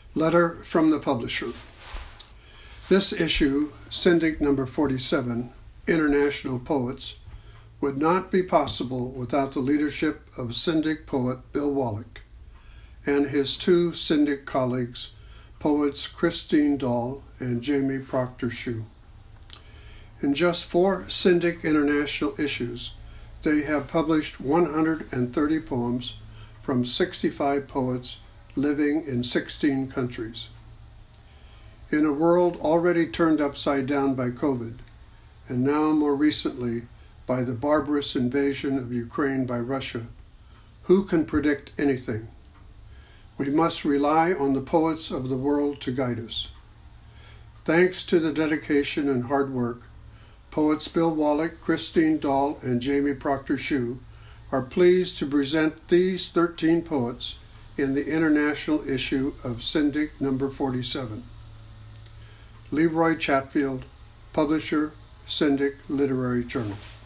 Letter from the publisher. This issue, Syndic number 47, International Poets, would not be possible without the leadership of Syndic poet Bill Wallach and his two Syndic colleagues, poets Christine Dahl and Jamie Proctor-Shue. In just 4 Syndic International issues, they have published 130 poems from 65 poets living in 16 countries. In a world already turned upside down by COVID, and now more recently by the barbarous invasion of Ukraine by Russia, who can predict anything? We must rely on the poets of the world to guide us. Thanks to the dedication and hard work, poets Bill Wallach, Christine Dahl, and Jamie Proctor-Shue are pleased to present these 13 poets in the international issue of Syndic number 47. Leroy Chatfield, publisher, Syndic Literary Journal.